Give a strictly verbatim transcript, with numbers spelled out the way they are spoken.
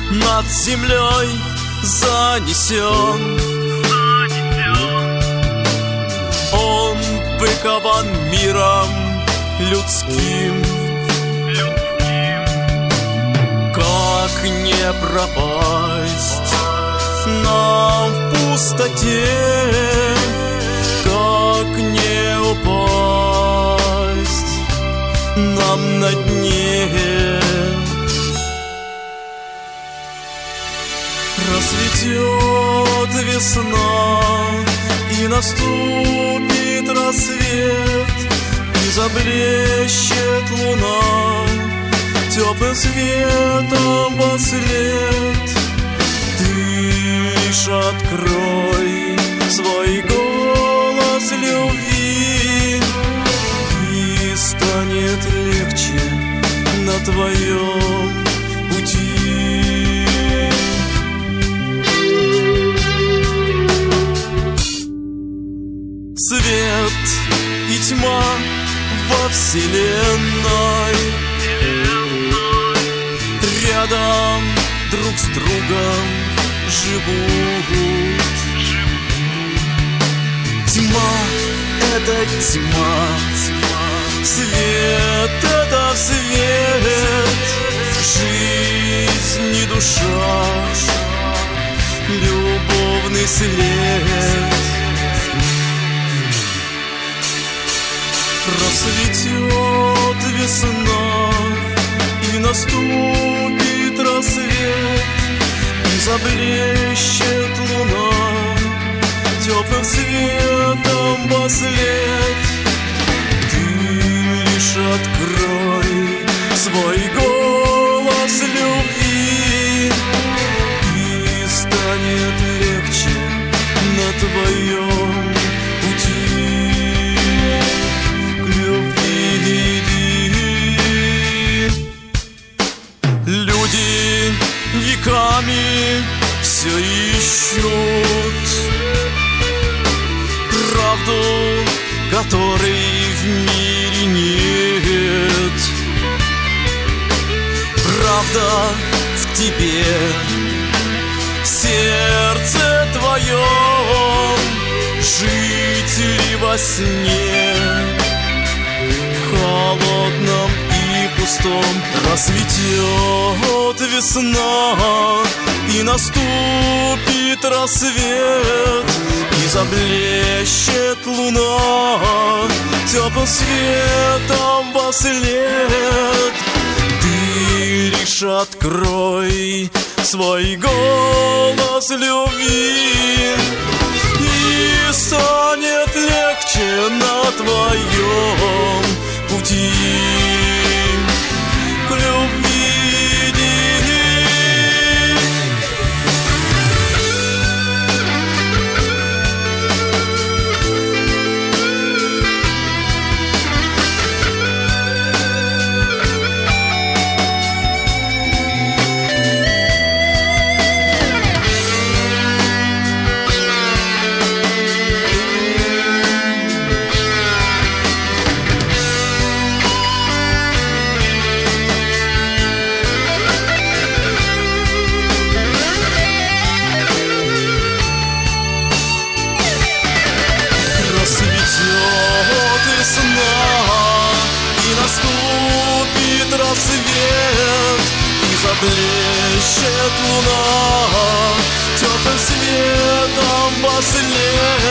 над землей занесен. Он выкован миром людским. Как не пропасть нам в пустоте, как не упасть нам на дне. Расцветет весна, и наступит рассвет, и заблещет луна теплым светом вослед. Ты лишь открой свой голос любви, и станет легче на твоем пути. Свет и тьма во вселенной рядом друг с другом живут. Тьма — это тьма, свет — это свет, жизнь и душа, любовный след. Расцветет весна, и наступит рассвет, и заблещет луна теплым светом вослед. Ты лишь открой свой голос любви, и станет легче на твоем пути. Люди веками все ищут правду, которой в мире нет. Правда в тебе, в сердце твоем, жить ли во сне, в холодном и пустом. Расцветет весна, и наступит рассвет, и заблещет луна теплым светом вослед. Ты лишь открой свой голос любви, и станет легче на твоем пути. К любви рассвет, и заблещет луна теплым светом вослед.